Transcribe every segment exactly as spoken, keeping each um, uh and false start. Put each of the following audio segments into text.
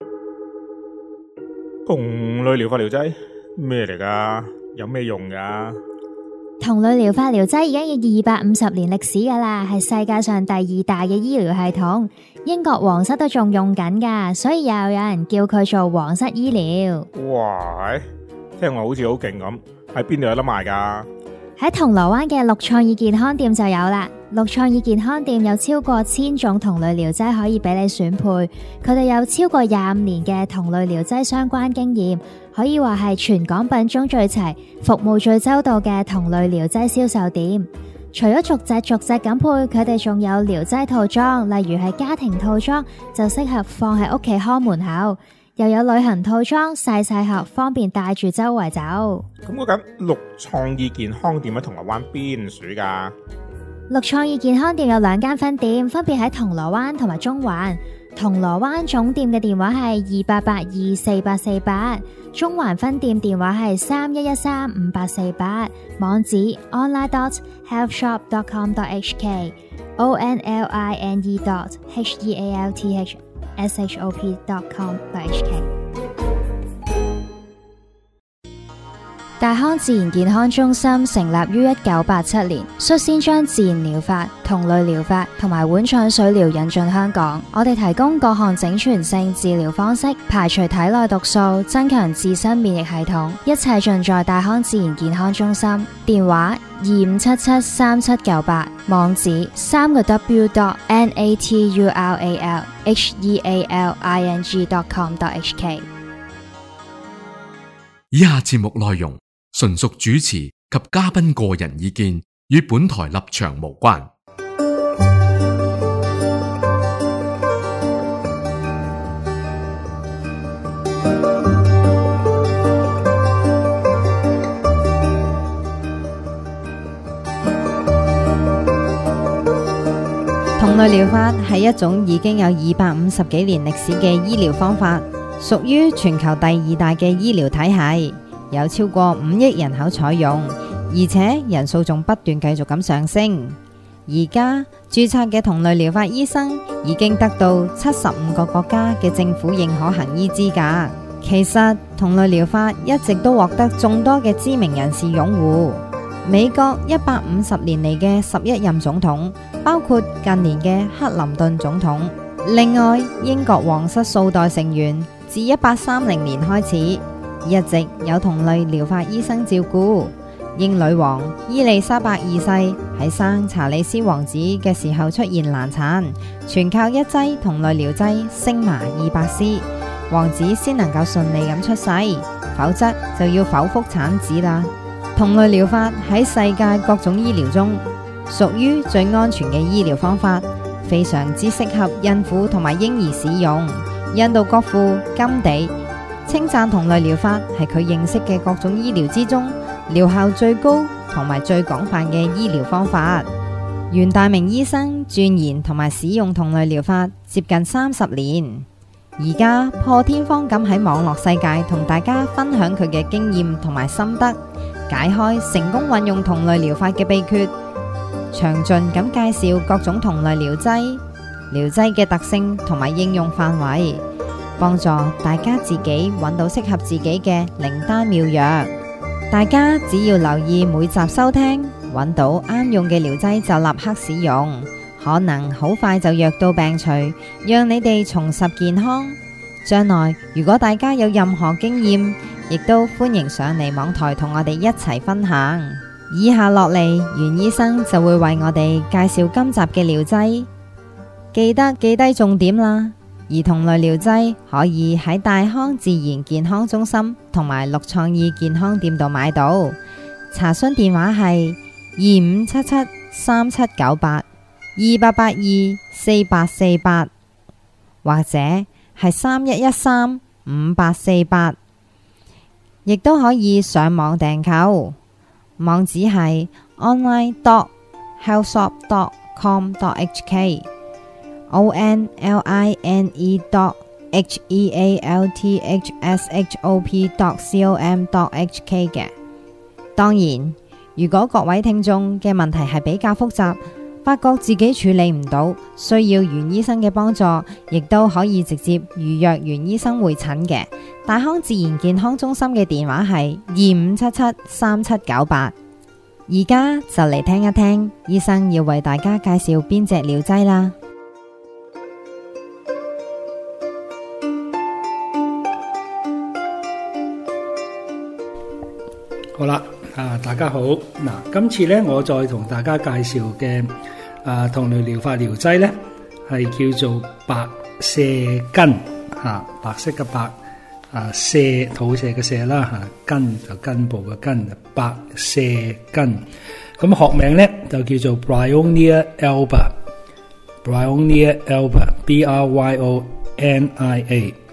同類療法療劑咩嚟噶？有咩用噶？ 同類療法療劑已經有二百五十年歷史噶啦，係世界上第二大嘅醫療系統，英國皇室都仲用緊噶，所以又有人叫佢做皇室醫療。 哇，聽落好似好勁咁，喺邊度有得賣噶？ 喺銅鑼灣嘅綠創意健康店就有啦。綠創意健康店有超過千種同類療劑可以俾你選配，佢哋有超過廿五年嘅同類療劑相關經驗，可以話係全港品種最齊、服務最周到嘅同類療劑銷售店。除咗逐隻逐隻咁配，佢哋仲有療劑套裝，例如係家庭套裝，就適合放喺屋企看門口。又有旅行套裝，細細盒，方便帶住周圍走。 咁嗰間綠創意健康店喺銅鑼灣邊處噶？ 綠創意健康店有兩間分店，分別喺銅鑼灣同埋中環。銅鑼灣總店嘅電話係二八八二四八四八，中環分店電話係三一一三五八四八，網址 online dot healthshop dot com dot h k o n l i n e dot h e a l t h s h o p dot com dot h k。 大康自然健康中心成立於一九八七年，率先將自然療法、同類療法同埋碗腸水療引進香港。我哋提供各項整全性治療方式，排除體內毒素，增強自身免疫系統，一切盡在大康自然健康中心。電話二五七七三七九八，網址三個 w dot n a t u r a l h e a l i n g dot com dot h k。 以下節目內容純屬主持及嘉賓個人意見，與本台立場無關。 同類療法係一種已經有二百五十幾年歷史嘅醫療方法，屬於全球第二大嘅醫療體系，有超過五億人口採用，而且人數仲不斷繼續咁上升。而家註冊嘅同類療法醫生已經得到七十五個國家嘅政府認可行醫資格。其實同類療法一直都獲得眾多嘅知名人士擁護。美國一百五十年嚟嘅十一任總統，包括近年嘅克林頓總統。另外，英國皇室數代成員自一八三零年開始，一直有同類療法醫生照顧。英女王伊麗莎白二世喺生查理斯王子嘅時候出現難產，全靠一劑同類療劑星麻二百絲，王子先能夠順利咁出世，否則就要剖腹產子啦。同類療法喺世界各種醫療中屬於最安全嘅醫療方法，非常之適合孕婦同埋嬰兒使用。印度國父甘地稱讚同類療法係佢認識嘅各種醫療之中療效最高同埋最廣泛嘅醫療方法。袁大明醫生鑽研同埋使用同類療法接近三十年，而家破天荒咁喺網絡世界同大家分享佢嘅經驗同埋心得，解開成功運用同類療法嘅秘訣，詳盡咁介紹各種同類療劑、療劑嘅特性同埋應用範圍，幫助大家自己揾到適合自己嘅靈丹妙藥。大家只要留意每集收聽，揾到啱用嘅療劑就立刻使用，可能好快就藥到病除，讓你哋重拾健康。將來如果大家有任何經驗，亦都歡迎上嚟網台同我哋一齊分享。以下落嚟，袁醫生就會為我哋介紹今集嘅療劑，記得記低重點啦。而同類療劑可以喺大康自然健康中心同埋綠創意健康店度買到，查詢電話係二五七七三七九八二八八二四八四八，或者係三一一三五八四八，亦都可以上網訂購，網址係 online dot healthshop dot com dot h k o n l i n e dot h e a l t h s h o p dot com dot h k 嘅。當然，如果各位聽眾嘅問題係比較複雜， 發覺自己處理唔到，需要袁醫生嘅幫助，亦都可以直接預約袁醫生會診嘅。大康自然健康中心嘅電話係二五七七三七九八。而家就嚟聽一聽醫生要為大家介紹邊隻療劑啦。 好啦，啊大家好，嗱，今次咧我再同大家介紹嘅啊同類療法療劑咧係叫做白瀉根，吓、啊、白色嘅白，啊瀉肚瀉嘅瀉啦，吓、啊、根就根部嘅根，白瀉根。咁學名咧就叫做 Bryonia alba，Bryonia alba，B R Y O N I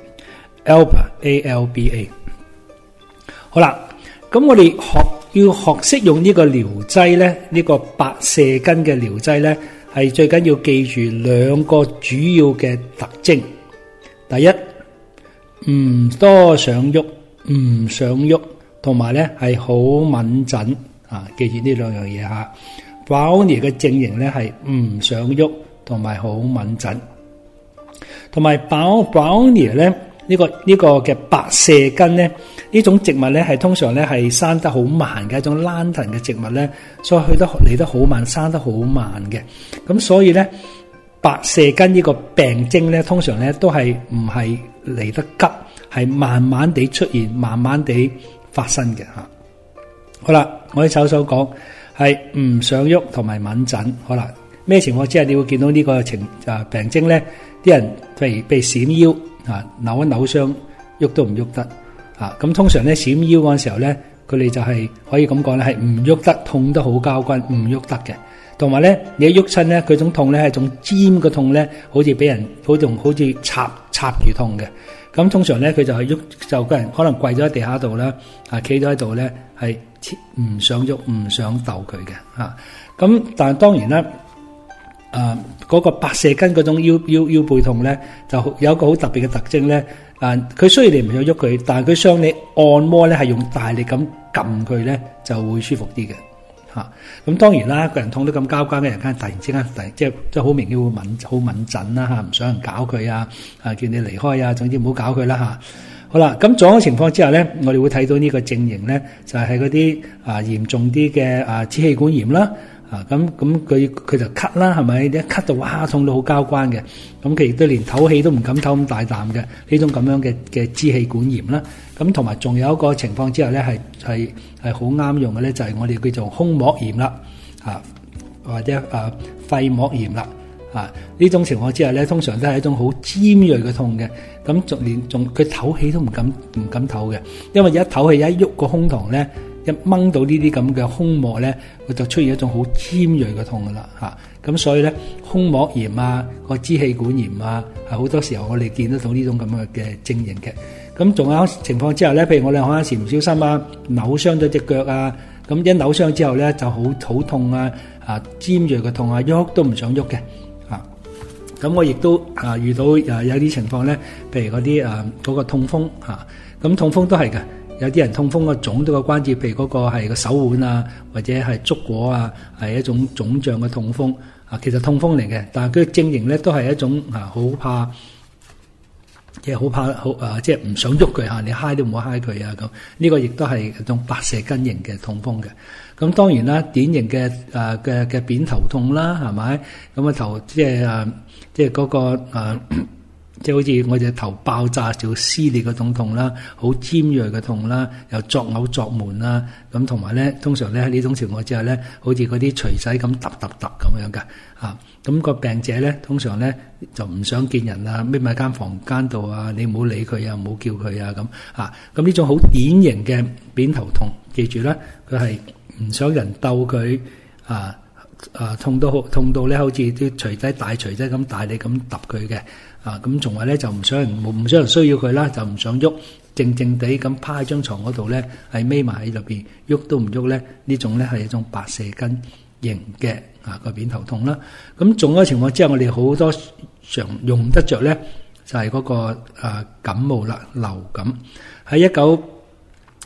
A，alba A L B A。好啦。咁我哋學要學識用呢個療劑咧，呢個白瀉根嘅療劑咧，係最緊要記住兩個主要嘅特徵。第一，唔多想喐，唔想喐，同埋咧係好敏準啊！記住呢兩樣嘢吓。Bryonia嘅症型咧係唔想喐，同埋好敏準。同埋 Bryonia 咧呢個呢個嘅白瀉根咧。呢種植物咧係通常咧係生得好慢嘅一種蘭藤嘅植物咧，所以去得嚟得好慢，生得好慢嘅。咁所以咧，白瀉根呢個病徵咧，通常咧都係唔係嚟得急，係慢慢地出現，慢慢地發生嘅吓。好啦，我哋首首講係唔想喐同埋敏準。好啦，咩情況之下你會見到呢個情啊病徵咧？啲人譬如被閃腰啊，扭一扭傷，喐都唔喐得。啊，咁通常咧閃腰嗰陣時候咧，佢哋就係可以咁講咧，係唔喐得，痛得好交關，唔喐得嘅。同埋咧，你一喐親咧，佢種痛咧係一種尖嘅痛咧，好似俾人好似好似插插住痛嘅。咁通常咧，佢就係喐，就個人可能跪咗喺地下度啦，啊，企咗喺度咧，係唔想喐，唔想逗佢嘅嚇。咁但係當然啦。誒、呃，嗰、那個白瀉根嗰種腰腰腰背痛咧，就有一個好特別嘅特徵咧。誒、呃，佢雖然你唔想喐佢，但係佢傷你按摩咧，係用大力咁撳佢咧，就會舒服啲嘅嚇。咁、啊、當然啦，個人痛得咁交關嘅人，間突然之間突然即係即係好明顯會敏好敏準啦嚇，唔想人搞佢啊，啊叫你離開啊，總之唔好搞佢啦嚇。好啦，咁種嘅情況之下咧，我哋會睇到呢個症型咧，就係嗰啲啊嚴重啲嘅啊支氣管炎啦。啊，咁咁佢佢就咳啦，係咪？一咳到哇，痛到好交關嘅。咁佢亦都連唞氣都唔敢唞咁大啖嘅，呢種咁樣嘅嘅支氣管炎啦。咁同埋仲有一個情況之下咧，係係係好啱用嘅咧，就係我哋叫做胸膜炎啦，啊或者啊肺膜炎啦，啊呢種情況之下咧，通常都係一種好尖銳嘅痛嘅。咁仲連仲佢唞氣都唔敢唔敢唞嘅，因為一唞氣一喐個胸膛咧。一掹到呢啲咁嘅胸膜咧，佢就出現一種好尖銳嘅痛噶啦嚇。咁所以咧，胸膜炎啊，個支氣管炎啊，係好多時候我哋見得到呢種咁嘅嘅症型嘅。咁仲有情況之下咧，譬如我哋可能時唔小心啊，扭傷咗隻腳啊，咁一扭傷之後咧就好好痛啊，啊尖銳嘅痛啊，喐都唔想喐嘅嚇。咁我亦都啊遇到啊有啲情況咧，譬如嗰啲啊嗰個痛風嚇，咁痛風都係嘅。有啲人痛風個腫到個關節，譬如嗰個係個手腕啊，或者係足果啊，係一種腫脹嘅痛風啊。其實痛風嚟嘅，但係佢嘅症型咧都係一種啊，好怕，即係好怕好啊，即係唔想喐佢嚇，你揩都唔好揩佢啊咁。呢個亦都係一種白瀉根型嘅痛風嘅。咁當然啦，典型嘅誒嘅嘅扁頭痛啦，係咪？咁啊頭即係誒即係嗰個誒。即係好似我隻頭爆炸就撕裂嗰種痛啦，好尖銳嘅痛啦，又作嘔作悶啦，咁同埋咧，通常咧喺呢種情況之下咧，好似嗰啲錘仔咁揼揼揼咁樣嘅，啊，咁、那個病者咧，通常咧就唔想見人啊，匿埋間房間度啊，你唔好理佢啊，唔好叫佢啊，咁啊，咁呢種好典型嘅扁頭痛，記住啦，佢係唔想人鬥佢啊。啊，痛到好痛到咧，好似啲錘仔大錘仔咁大力咁揼佢嘅，啊咁從來咧就唔想人唔想人需要佢啦，就唔想喐，靜靜地咁趴喺張床嗰度咧，係匿埋喺入邊，喐都唔喐咧，呢種咧係一種白瀉根型嘅啊個扁頭痛啦。咁仲有情況之下，我哋好多常用得着咧，就係嗰個啊感冒啦，流感喺一九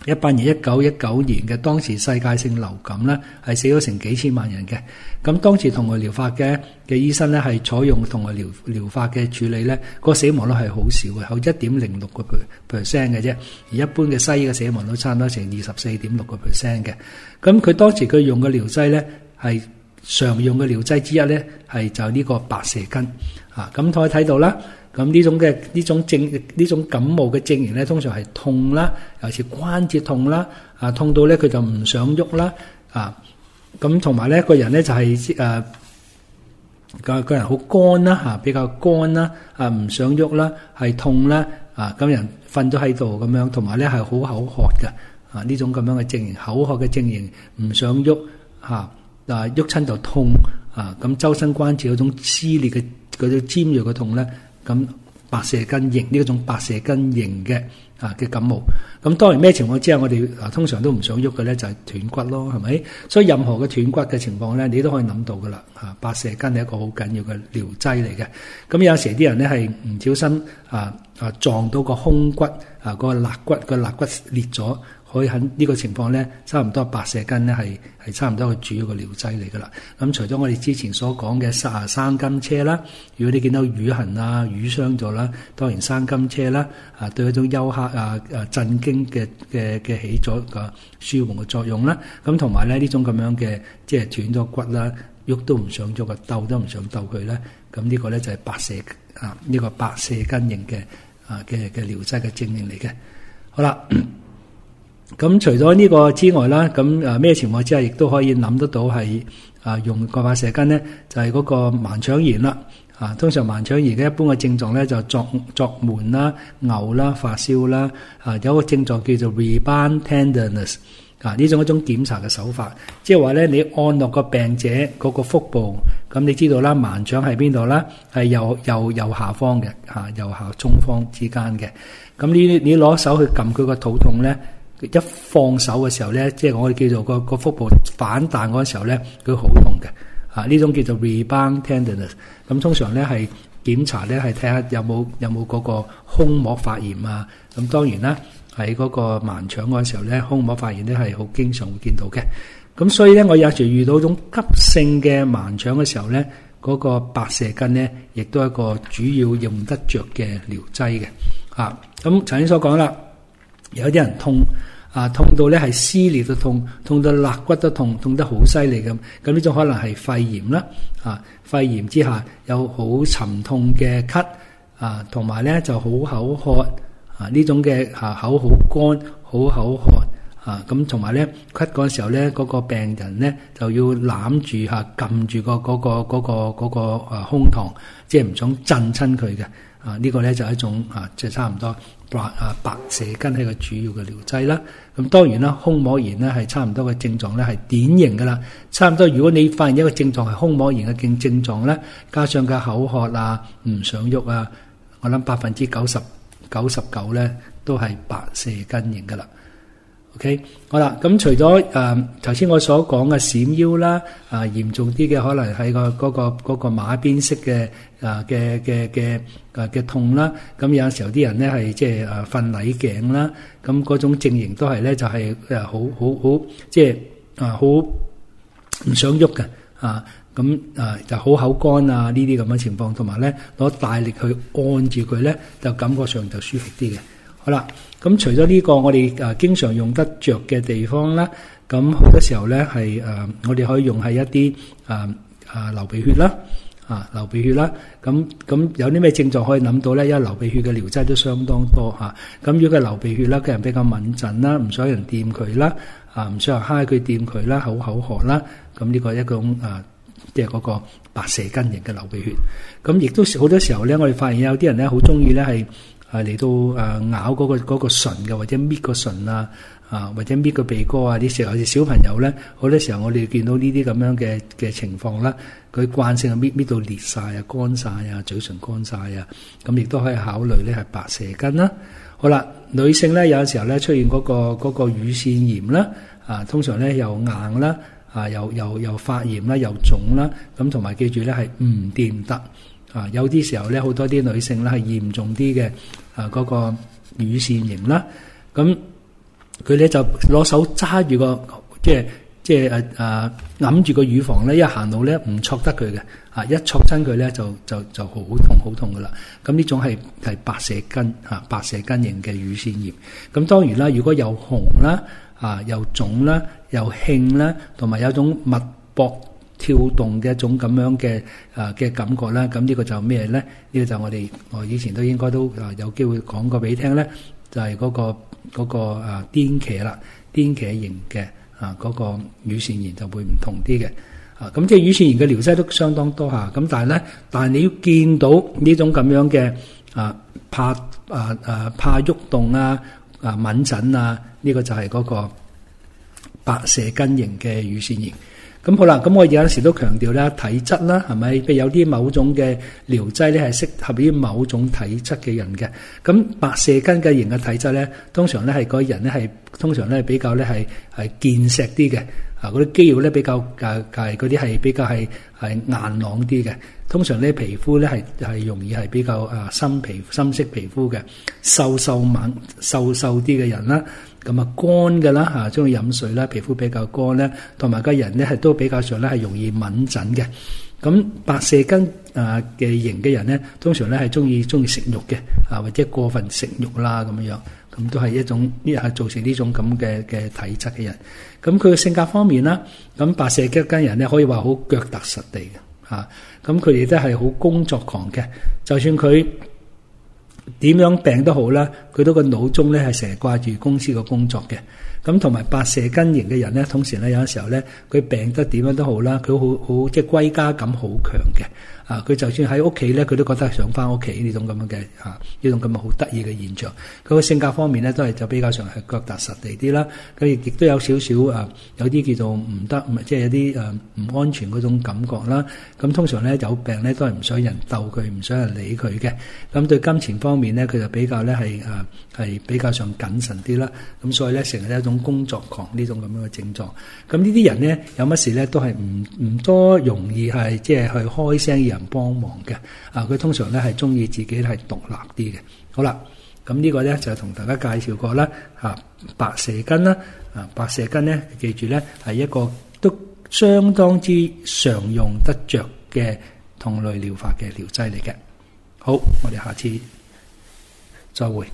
一八年一九一九年嘅當時世界性流感咧，係死咗成幾千萬人嘅。咁當時同外療法嘅嘅醫生咧，係採用同外療療法嘅處理咧，個死亡率係好少嘅，有一點零六個 percent 嘅啫。而一般嘅西醫嘅死亡率差唔多成二十四點六個 percent 嘅。咁佢當時佢用嘅療劑咧，係常用嘅療劑之一咧，係就呢個白蛇根啊。咁可以睇到啦。咁呢種嘅呢種症呢種感冒嘅症型咧，通常係痛啦，尤其是關節痛啦，啊痛到咧佢就唔想喐啦，啊咁同埋咧個人咧就係誒個個人好乾啦嚇，比較乾啦，啊唔想喐啦，係痛啦，啊咁人瞓咗喺度咁樣，同埋咧係好口渴嘅，啊呢種咁樣嘅症型，口渴嘅症型，唔想喐嚇，啊喐親就痛，啊咁周身關節嗰種撕裂嘅嗰種尖鋭嘅痛咧。咁白蛇根型呢一種白蛇根型嘅啊嘅感冒，咁當然咩情況之下我哋啊通常都唔想喐嘅咧，就係斷骨咯，係咪？所以任何嘅斷骨嘅情況咧，你都可以諗到噶啦。啊，白蛇根係一個好緊要嘅療劑嚟嘅。咁有時啲人咧係唔小心啊啊撞到個胸骨啊個肋骨個肋骨裂咗。可以喺呢個情況咧，差唔多白蛇根咧係係差唔多個主要嘅療劑嚟噶啦。咁除咗我哋之前所講嘅生生金車啦，如果你見到瘀痕啊、瘀傷咗啦，當然生金車啦，啊對一種休克啊、啊鎮驚嘅嘅嘅起咗個舒緩嘅作用啦。咁同埋咧呢種咁樣嘅即係斷咗骨啦，喐都唔想喐嘅，鬥都唔想鬥佢咧。咁呢個咧就係白蛇啊呢、呢個白蛇根型嘅啊嘅嘅療劑嘅症型嚟嘅。好啦。咁除咗呢個之外啦，咁誒咩情況之下亦都可以諗得到係啊用個白蛇根咧，就係、是、嗰個盲腸炎啦。啊，通常盲腸炎嘅一般嘅症狀咧就作作悶啦、嘔啦、發燒啦。啊，有個症狀叫做 rebound tenderness。啊，呢種一種檢查嘅手法，即係話咧你按落個病者嗰個腹部，咁你知道啦，盲腸喺邊度啦？係右右右下方嘅，嚇右下中方之間嘅。咁你你攞手去撳佢個肚痛咧。一放手嘅時候咧，即係我哋叫做個個腹部反彈嗰陣時候咧，佢好痛嘅，啊呢種叫做 rebound tenderness。咁通常咧係檢查咧係睇下有冇有冇嗰個胸膜發炎啊。咁當然啦，喺嗰個盲腸嗰陣時候咧，胸膜發炎咧係好經常會見到嘅。咁所以咧，我有時遇到種急性嘅盲腸嘅時候咧，嗰、那個白蛇根咧，亦都係一個主要用得着嘅療劑嘅。啊，咁頭先所講啦。有啲人痛啊，痛到咧係撕裂都痛，痛到肋骨都痛，痛得好犀利咁。咁呢種可能係肺炎啦，啊，肺炎之下有好沉痛嘅咳啊，同埋咧就好口渴啊，呢種嘅啊口好乾，好口渴啊，咁同埋咧咳嗰陣時候咧，嗰、那個病人咧就要攬住下撳住個嗰個嗰個嗰個啊胸膛，即係唔想震親佢嘅啊。呢、這個咧就係一種啊，即係差唔多。白啊白蛇根係個主要嘅療劑啦，咁當然啦，胸膜炎咧係差唔多嘅症狀咧係典型噶啦，差唔多如果你發現一個症狀係胸膜炎嘅症症狀咧，加上嘅口渴啊、唔想喐啊，我諗百分之九十九十九咧都係白蛇根型噶啦。OK， 好啦，咁除咗誒頭先我所講嘅閃腰啦，啊嚴重啲嘅可能係個嗰個嗰個馬鞭式嘅啊嘅嘅嘅啊嘅痛啦，咁有陣時候啲人咧係即係誒瞓捩頸啦，咁嗰種症型都係咧就係誒好好好即係啊好唔想喐嘅啊，咁啊就好口乾啊呢啲咁嘅情況，同埋咧攞大力去按住佢咧，就感覺上就舒服啲嘅。好啦，咁除咗呢個我哋誒經常用得着嘅地方啦，咁好多時候咧係誒我哋可以用係一啲誒誒流鼻血啦，啊流鼻血啦，咁咁有啲咩症狀可以諗到咧？因為流鼻血嘅療劑都相當多嚇，咁如果佢流鼻血啦，個人比較敏陣啦，唔想人掂佢啦，啊唔想人揩佢掂佢啦，口口渴啦，咁呢個一種誒即係嗰個白蛇根型嘅流鼻血，咁亦都好多時候咧，我哋發現有啲人咧好中意咧係。係嚟到誒咬嗰個嗰個唇嘅，或者搣個唇啊，啊或者搣個鼻哥啊啲時候，好似小朋友咧，好多時候我哋見到呢啲咁樣嘅嘅情況啦，佢慣性係搣搣到裂晒啊、乾晒啊、嘴唇乾晒啊，咁亦都可以考慮咧係白蛇根啦。好啦，女性咧有時候咧出現嗰個嗰個乳腺炎啦，啊通常咧又硬啦，啊又又又發炎啦，又腫啦，咁同埋記住咧係唔掂得。啊，有啲時候咧，好多啲女性咧係嚴重啲嘅，啊嗰、那個乳腺炎啦，咁佢咧就攞手揸住個即係即係誒誒揞住個乳房咧，一行路咧唔戳得佢嘅，啊一戳親佢咧就就就好痛好痛噶啦。咁呢種係係白蛇根嚇白蛇根型嘅乳腺炎。咁當然啦，如果有紅啦啊又腫啦又興啦，同埋有種脈搏跳動嘅一種咁樣嘅啊嘅感覺啦，咁呢個就咩咧？呢個就我哋我以前都應該都啊有機會講過俾你聽咧，就係嗰個嗰個啊癲茄啦，癲茄型嘅啊嗰個乳腺炎就會唔同啲嘅啊。咁即係乳腺炎嘅療劑都相當多下，咁但係咧，但係你要見到呢種咁樣嘅啊怕啊啊怕喐動啊啊敏疹啊，呢個就係嗰個白蛇根型嘅乳腺炎。咁好啦，咁我有陣時都強調咧體質啦，係咪？譬如有啲某種嘅療劑咧係適合於某種體質嘅人嘅。咁白蛇根嘅型嘅體質咧，通常咧係個人咧係通常咧比較咧係係健碩啲嘅，啊嗰啲肌肉咧比較誒誒嗰啲係比較係係硬朗啲嘅。通常咧皮膚咧係係容易係比較誒深皮深色皮膚嘅，瘦瘦猛瘦瘦啲嘅人啦。咁啊乾嘅啦嚇，中意飲水啦，皮膚比較乾咧，同埋個人咧係都比較上咧係容易敏疹嘅。咁白蛇根啊嘅型嘅人咧，通常咧係中意中意食肉嘅，啊或者過分食肉啦咁樣，咁都係一種呢係造成呢種咁嘅嘅體質嘅人。咁佢嘅性格方面啦，咁白蛇根人咧可以話好腳踏實地嘅嚇，咁佢哋都係好工作狂嘅，就算佢點樣病都好啦，佢都個腦中咧係成日掛住公司個工作嘅。咁同埋白蛇根型嘅人咧，通常咧有陣時候咧，佢病得點樣都好啦，佢好好即係歸家感好強嘅。啊，佢就算喺屋企咧，佢都覺得想翻屋企呢種咁樣嘅啊，呢種咁嘅好得意嘅現象。佢個性格方面咧，都係就比較上係腳踏實地啲啦。佢亦亦都有少少啊，有啲叫做唔得，即係有啲誒唔安全嗰種感覺啦。咁通常咧有病咧都係唔想人鬥佢，唔想人理佢嘅。咁對金錢方面咧，佢就比較咧係誒係比較上謹慎啲啦。咁所以咧成日有一種工作狂呢種咁樣嘅症狀。咁呢啲人咧有乜事咧都係唔唔多容易係即係去開聲人幫忙嘅。啊，佢通常咧係中意自己係獨立啲嘅。好啦，咁呢個咧就同大家介紹過啦。啊，白蛇根啦，啊白蛇根咧，記住咧係一個都相當之常用得着嘅同類療法嘅療劑嚟嘅。好，我哋下次再會。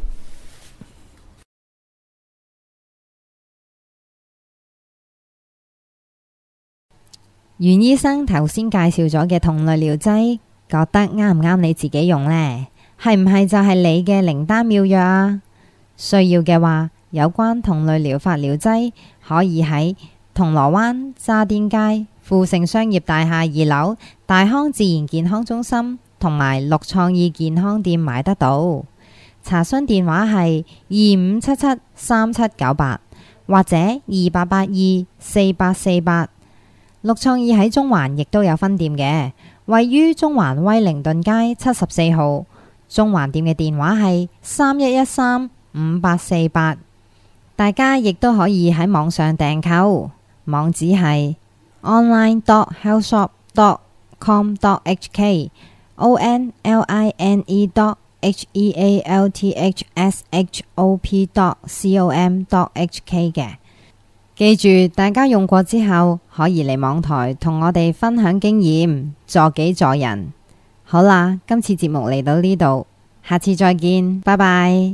袁醫生頭先介紹咗嘅同類療劑，覺得啱唔啱你自己用呢？係唔係就係你嘅靈丹妙藥啊？需要嘅話，有關同類療法療劑可以喺銅鑼灣渣甸街富盛商業大廈二樓大康自然健康中心同埋綠創意健康店買得到。查詢電話係二五七七三七九八或者二八八二四八四八。綠創意喺中環亦都有分店嘅，位於中環威靈頓街七十四號。中環店嘅電話係三一一三五八四八。大家亦都可以喺網上訂購，網址係 online dot healthshop dot com dot h k o n l i n e dot h e a l t h s h o p dot com dot h k 嘅。記住，大家用過之後可以嚟網台同我哋分享經驗，助己助人。好啦，今次節目嚟到呢度，下次再見，拜拜。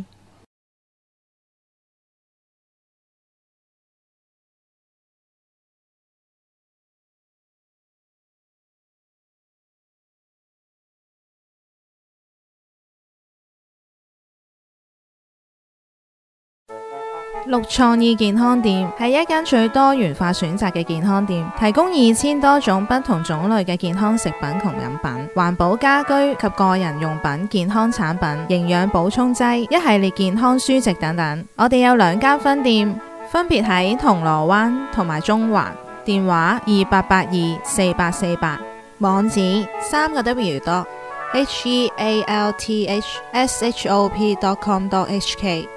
綠創意健康店係一間最多元化選擇嘅健康店，提供二千多種不同種類嘅健康食品同飲品、環保家居及個人用品、健康產品、營養補充劑、一系列健康書籍等等。我哋有兩間分店，分別喺銅鑼灣同埋中環，電話二八八二四八四八，網址三個 W dot H E A L T H S H O P dot com dot H K。